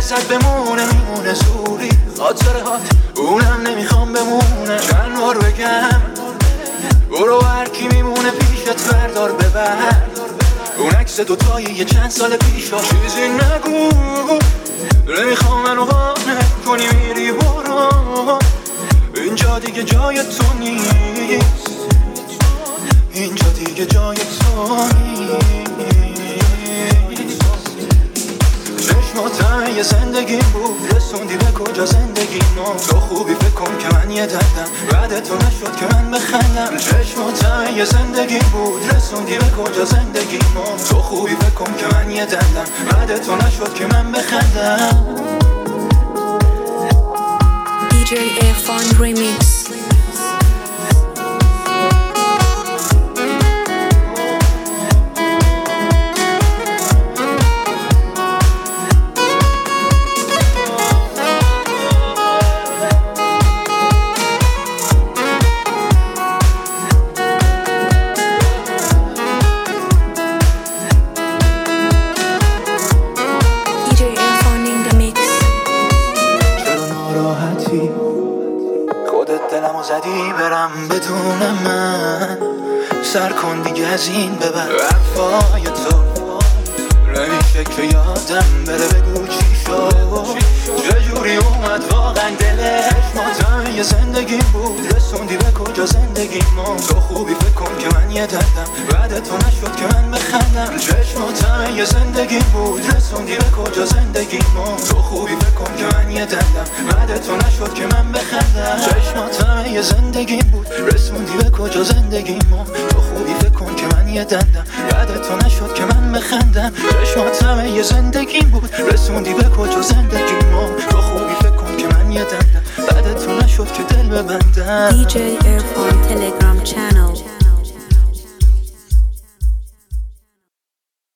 ازت بمونه میمونه زوری خاطره هات اونم نمیخوام بمونه چند بار بگم برو هرکی میمونه پیشت بردار ببر اون عکس دوتایی یه چند سال پیشا چیزی نگو نمیخوام منو قانع کنی میری برو اینجا دیگه جای تو نیست اینجا دیگه جای تو نیست چشماتم یه زندگی بود رسوندی به کجا زندگی ما تو خوبی فکر کن که من یه دردم بعد تو نشد که من بخندم چشماتم یه زندگی بود رسوندی به کجا زندگی ما تو خوبی فکر کن که من یه دردم بعد تو نشد که من بخندم DJ Irfan Remix. دلمو زدی برم بدون من سر کن دیگه از این ببر حرفای تو نمیشه که یادم بره بگو چی شد چجوری اومد واقعا دلش ماتم یه زندگی بود رسوندی به کجا زندگی ما تو خوبی فکر کن که من یه دردم بعد تو نشد که من بخندم چشماتم یه زندگی بود رسوندی به کجا زندگی ما تو خوبی فکر کن که من یه دردم بعد تو نشد که من بخندم چشماتم یه زندگی بود رسوندی به کجا زندگی ما تو خوبی فکر کن که من یه دردم بعد تو نشد که من بخندم چشماتم یه زندگی بود رسوندی به کجا زندگی ما تو خوبی فکر کن که من یه دردم بعد تو نشد که دل ببندم DJ Irfan Telegram channel